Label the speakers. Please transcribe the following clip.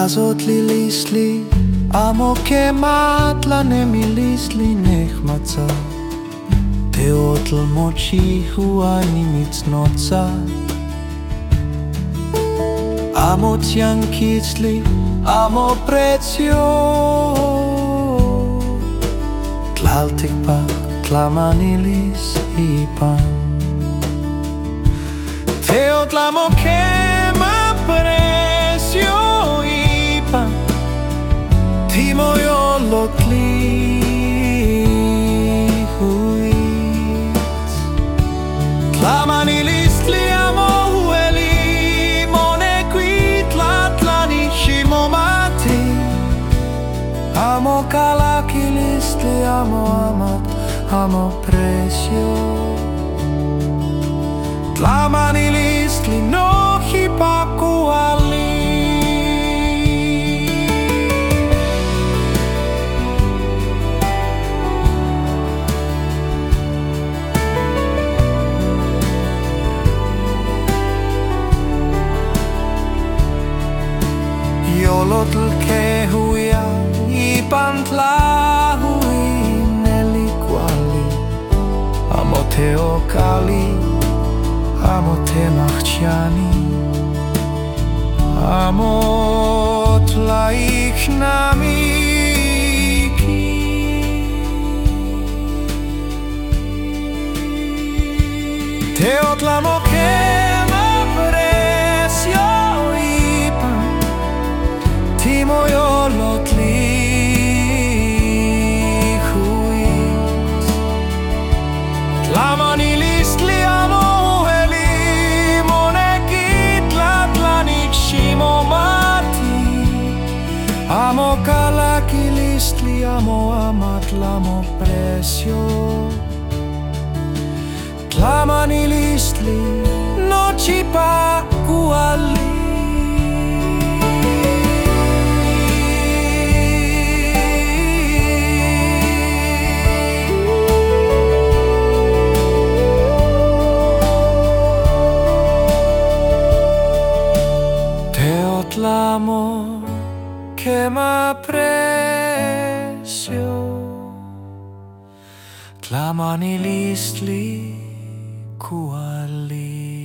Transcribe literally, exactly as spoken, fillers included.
Speaker 1: הזאת ליליס לי עמוק כמעט לנמיליס לי נחמצה תאות למוצ'י הוא אני מצנוצה Amo cianchizli, amo prezio Tlaltik pa, tlamanilis ipan Teot lamo kema prezio ipan Timo yolot li huit Tlamanilis li amo Amo kalakilistli, amo amat, amo presio Tlamanilistli, no hipakuali Yolotl kehuya Ipantla hui neliquali Amo te okali Amo te machciani Amo tlaich namiki Te otlamo kema presio ipan Timo yolotli Tlamanilist li amo heli monekit latlanik shimo mati Amo kalakilist li amo amat lamo presio Tlamanilist li no chipakuali L'amo che m'apprecio Tlamanilist li kuali